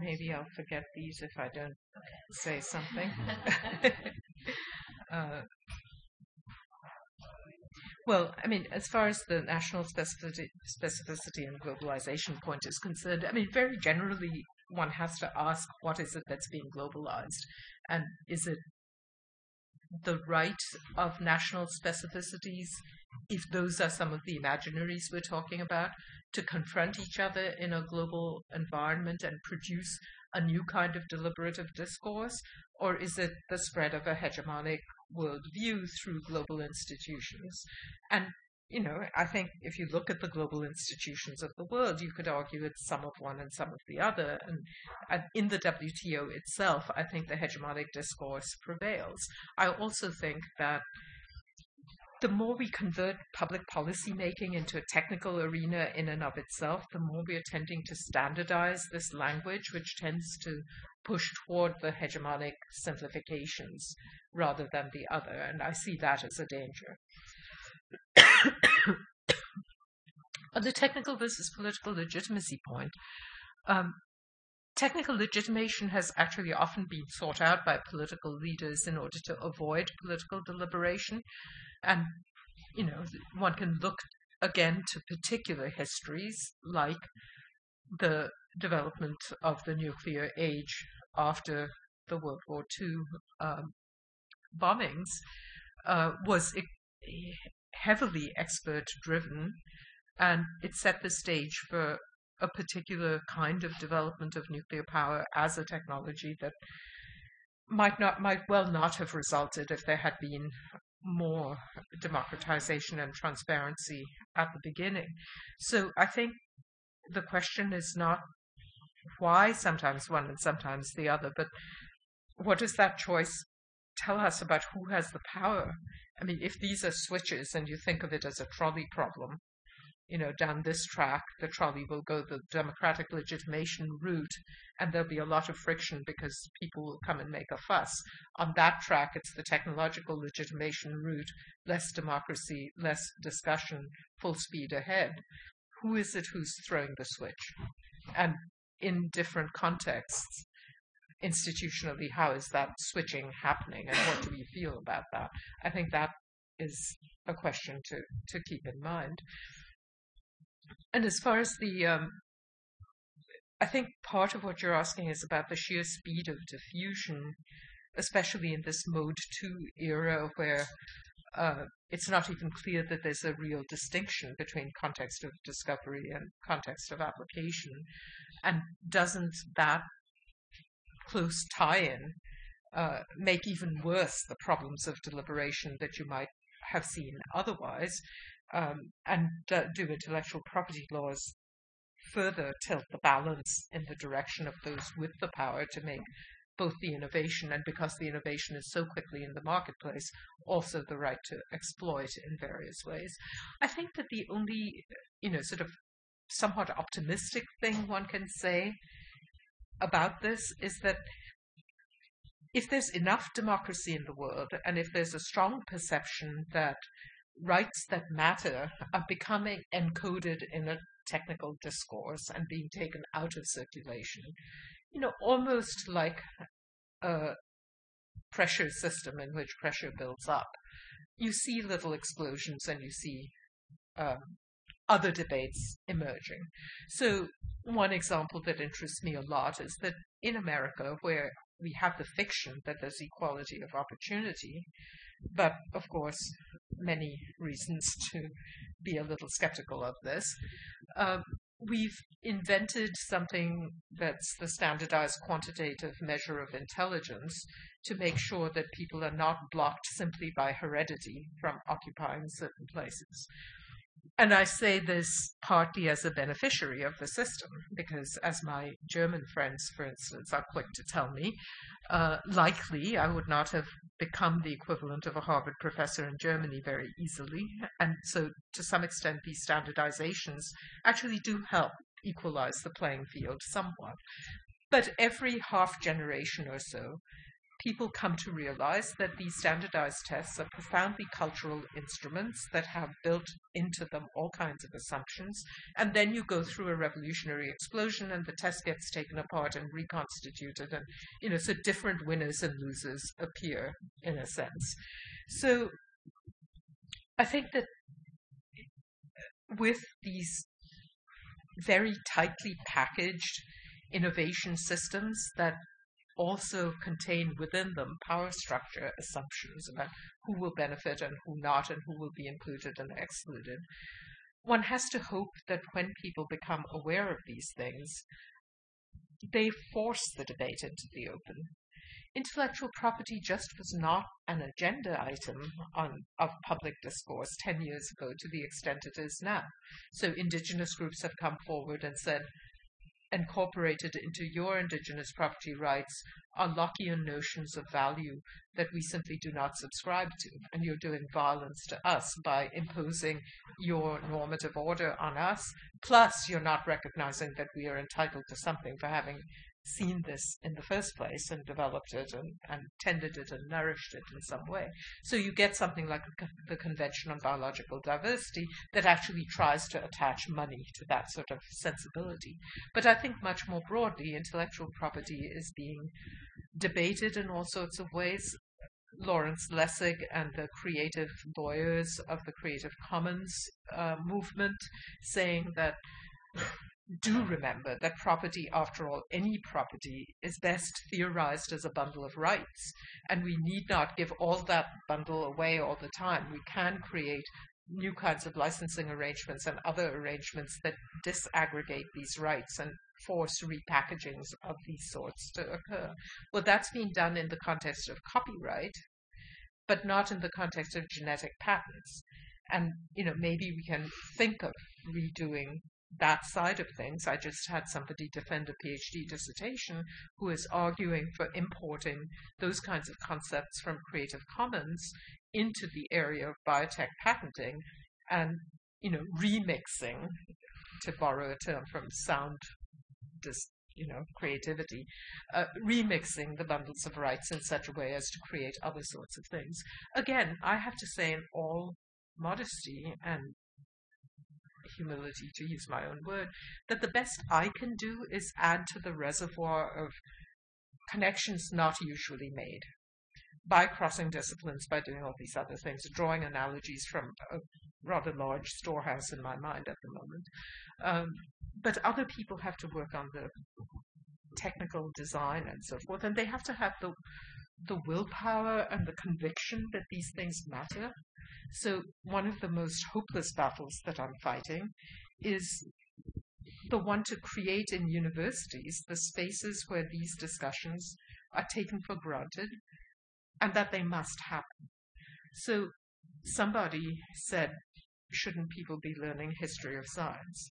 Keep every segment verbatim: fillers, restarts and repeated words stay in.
maybe I'll forget these if I don't say something. uh, well, I mean, as far as the national specificity, specificity and globalization point is concerned, I mean, very generally, one has to ask, what is it that's being globalized? And is it the right of national specificities, if those are some of the imaginaries we're talking about, to confront each other in a global environment and produce a new kind of deliberative discourse? Or is it the spread of a hegemonic worldview through global institutions? And, you know, I think if you look at the global institutions of the world, you could argue it's some of one and some of the other. And, and in the W T O itself, I think the hegemonic discourse prevails. I also think that the more we convert public policy making into a technical arena in and of itself, the more we are tending to standardize this language, which tends to push toward the hegemonic simplifications rather than the other. And I see that as a danger. On the technical versus political legitimacy point, um, technical legitimation has actually often been sought out by political leaders in order to avoid political deliberation. And, you know, one can look again to particular histories like the development of the nuclear age after the World War Two um, bombings uh, was heavily expert-driven, and it set the stage for a particular kind of development of nuclear power as a technology that might not, might well not have resulted if there had been more democratization and transparency at the beginning. So I think the question is not why sometimes one and sometimes the other, but what does that choice tell us about who has the power? I mean, if these are switches and you think of it as a trolley problem, you know, down this track, the trolley will go the democratic legitimation route, and there'll be a lot of friction because people will come and make a fuss. On that track, it's the technological legitimation route, less democracy, less discussion, full speed ahead. Who is it who's throwing the switch? And in different contexts, institutionally, how is that switching happening, and what do we feel about that? I think that is a question to, to keep in mind. And as far as the, um, I think part of what you're asking is about the sheer speed of diffusion, especially in this mode two era where uh, it's not even clear that there's a real distinction between context of discovery and context of application. And doesn't that close tie-in uh, make even worse the problems of deliberation that you might have seen otherwise? Um, and uh, do intellectual property laws further tilt the balance in the direction of those with the power to make both the innovation, and because the innovation is so quickly in the marketplace, also the right to exploit in various ways? I think that the only, you know, sort of somewhat optimistic thing one can say about this is that if there's enough democracy in the world, and if there's a strong perception that rights that matter are becoming encoded in a technical discourse and being taken out of circulation, you know, almost like a pressure system in which pressure builds up, you see little explosions and you see um, other debates emerging. So one example that interests me a lot is that in America, where we have the fiction that there's equality of opportunity, but of course, many reasons to be a little skeptical of this, um, we've invented something that's the standardized quantitative measure of intelligence to make sure that people are not blocked simply by heredity from occupying certain places. And I say this partly as a beneficiary of the system, because as my German friends, for instance, are quick to tell me, uh, likely I would not have become the equivalent of a Harvard professor in Germany very easily. And so to some extent, these standardizations actually do help equalize the playing field somewhat. But every half generation or so, people come to realize that these standardized tests are profoundly cultural instruments that have built into them all kinds of assumptions. And then you go through a revolutionary explosion and the test gets taken apart and reconstituted. And, you know, so different winners and losers appear in a sense. So I think that with these very tightly packaged innovation systems that also contain within them power structure assumptions about who will benefit and who not, and who will be included and excluded, one has to hope that when people become aware of these things, they force the debate into the open. Intellectual property just was not an agenda item on, of public discourse ten years ago to the extent it is now. So indigenous groups have come forward and said, incorporated into your indigenous property rights are Lockean notions of value that we simply do not subscribe to, and you're doing violence to us by imposing your normative order on us, plus you're not recognizing that we are entitled to something for having seen this in the first place and developed it and, and tended it and nourished it in some way. So you get something like the Convention on Biological Diversity that actually tries to attach money to that sort of sensibility. But I think much more broadly, intellectual property is being debated in all sorts of ways. Lawrence Lessig and the creative lawyers of the Creative Commons uh, movement saying that do remember that property, after all, any property, is best theorized as a bundle of rights, and we need not give all that bundle away all the time. We can create new kinds of licensing arrangements and other arrangements that disaggregate these rights and force repackagings of these sorts to occur. Well, that's being done in the context of copyright, but not in the context of genetic patents. And, you know, maybe we can think of redoing that side of things. I just had somebody defend a PhD dissertation who is arguing for importing those kinds of concepts from Creative Commons into the area of biotech patenting and, you know, remixing, to borrow a term from sound, dis, you know, creativity, uh, remixing the bundles of rights in such a way as to create other sorts of things. Again, I have to say in all modesty and humility, to use my own word, that the best I can do is add to the reservoir of connections not usually made by crossing disciplines, by doing all these other things, drawing analogies from a rather large storehouse in my mind at the moment. Um, but other people have to work on the technical design and so forth, and they have to have the the willpower and the conviction that these things matter. So one of the most hopeless battles that I'm fighting is the one to create in universities the spaces where these discussions are taken for granted and that they must happen. So somebody said, shouldn't people be learning history of science?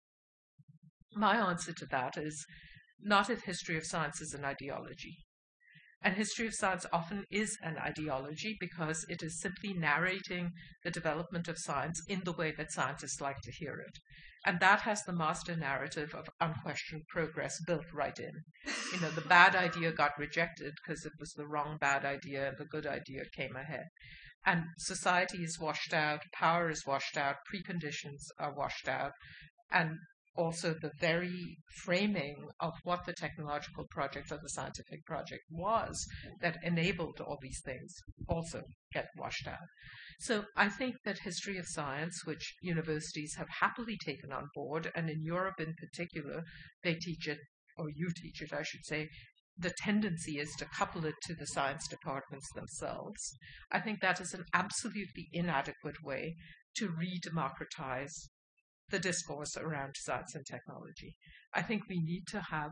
My answer to that is not if history of science is an ideology. And history of science often is an ideology because it is simply narrating the development of science in the way that scientists like to hear it. And that has the master narrative of unquestioned progress built right in. You know, the bad idea got rejected because it was the wrong bad idea and the good idea came ahead. And society is washed out, power is washed out, preconditions are washed out, and also the very framing of what the technological project or the scientific project was that enabled all these things also get washed out. So I think that history of science, which universities have happily taken on board, and in Europe in particular, they teach it, or you teach it, I should say, the tendency is to couple it to the science departments themselves. I think that is an absolutely inadequate way to re-democratize the discourse around science and technology. I think we need to have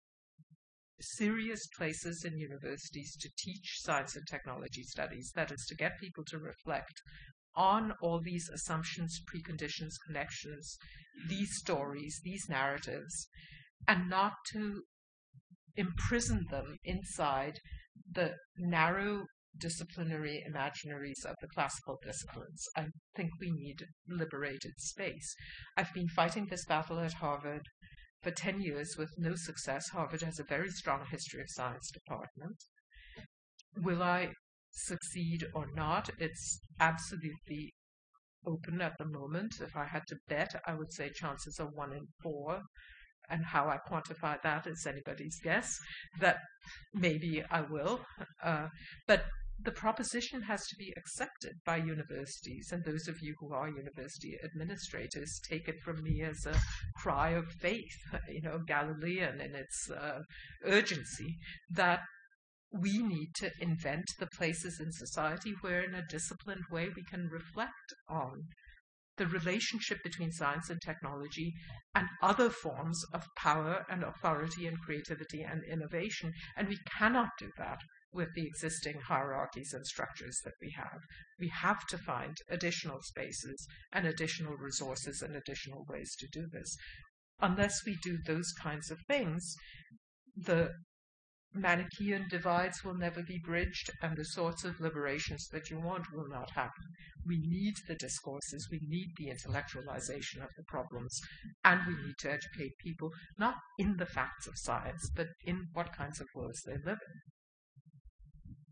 serious places in universities to teach science and technology studies, that is, to get people to reflect on all these assumptions, preconditions, connections, these stories, these narratives, and not to imprison them inside the narrow disciplinary imaginaries of the classical disciplines. I think we need liberated space. I've been fighting this battle at Harvard for ten years with no success. Harvard has a very strong history of science department. Will I succeed or not? It's absolutely open at the moment. If I had to bet, I would say chances are one in four. And how I quantify that is anybody's guess. That maybe I will. Uh, but the proposition has to be accepted by universities, and those of you who are university administrators take it from me as a cry of faith, you know, Galilean in its uh, urgency, that we need to invent the places in society where, in a disciplined way, we can reflect on the relationship between science and technology and other forms of power and authority and creativity and innovation. And we cannot do that with the existing hierarchies and structures that we have. We have to find additional spaces and additional resources and additional ways to do this. Unless we do those kinds of things, the Manichaean divides will never be bridged, and the sorts of liberations that you want will not happen. We need the discourses, we need the intellectualization of the problems, and we need to educate people not in the facts of science, but in what kinds of worlds they live in.